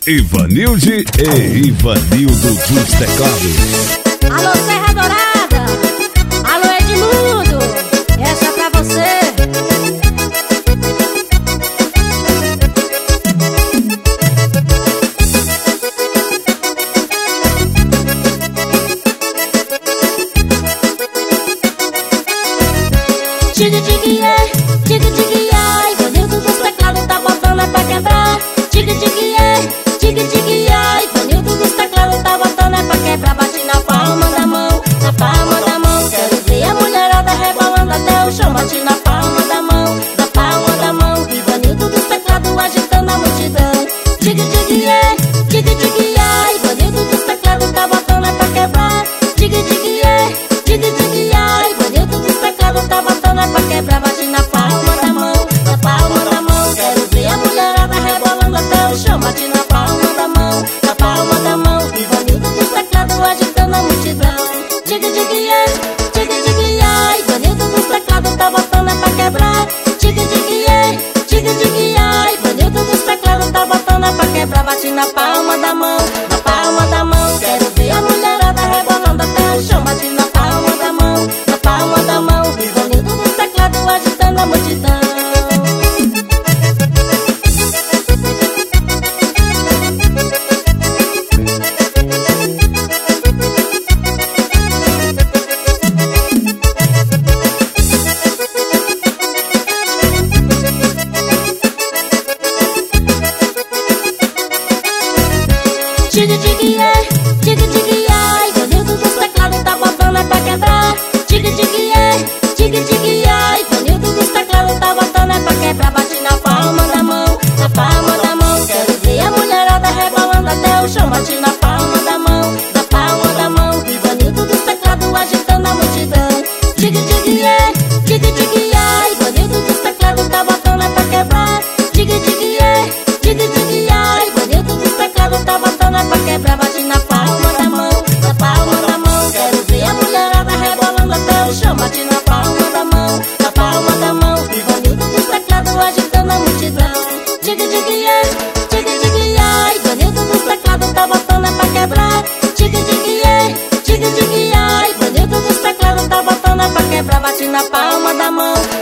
Ivanilde e Ivanildo dos Teclados. Alô, Serra Dourada. Alô, Edmundo. Essa é pra você. Tique-tique-é, tique-tique-ai. Ivanildo dos Teclados tá botando é pra quebrar. Tique-tique-é, tique-tique-ai. Ivanildo dos Teclados tá botando é pra quebrar. Bate na palma da mão, na palma da mão. Quero ver a mulherada rebolando até o chão. Bate na palma da mão, na palma da mão. Ivanildo dos Teclados agitando a multidão. Tique-tique-é, tique-tique-ai. Ivanildo dos Teclados tá botando é pra quebrar. Tique-tique-é, tique-tique-ai. Ivanildo dos Teclados tá botando é pra quebrar. Bate na palma da mão, na palma da mão. Quero ver a mulherada rebolando até o chão. Bate na palma da mão, na palma da mão. Ivanildo dos Teclados agitando a multidão. Tique-tique-é, tique-tique-ai. Ivanildo dos Teclados tá botando é pra quebrar. Tique-tique-é, tique-tique-ai. Ivanildo dos Teclados tá botando é pra quebrar. Bate na palma da mão, na palma da mão. Quero ver a mulherada rebolando até o chão. Bate na palma da mão, na palma da mão. Ivanildo dos Teclados agitando a multidão. Tique-tique-é, tique-tique-ai. Ivanildo dos Teclados tá botando é pra quebrar. Tique-tique-é, tique-tique-ai. Ivanildo dos Teclados tá botando é pra quebrar. Bate na palma da mão, na palma da mão. Quero ver a mulherada rebolando até o chão. Bate na palma da mão, na palma da mão. Ivanildo dos Teclados agitando a multidão. Tique-tique-é, tique-tique-ai. Ivanildo dos Teclados tá botando é pra quebrar. Tique-tique-é, tique-tique-ai. Ivanildo dos Teclados tá botando é pra quebrar. Bate na palma da mão, na palma da mão. Quero ver a mulherada rebolando até o chão. Bate na palma da mão, na palma da mão. Ivanildo dos Teclados agitando a multidão. Tique-tique-é, tique-tique-ai. Ivanildo dos Teclados tá botando é pra quebrar. Tique-tique-é, tique-tique-ai. Ivanildo dos Teclados tá botando é pra quebrar. Bate na palma da mão,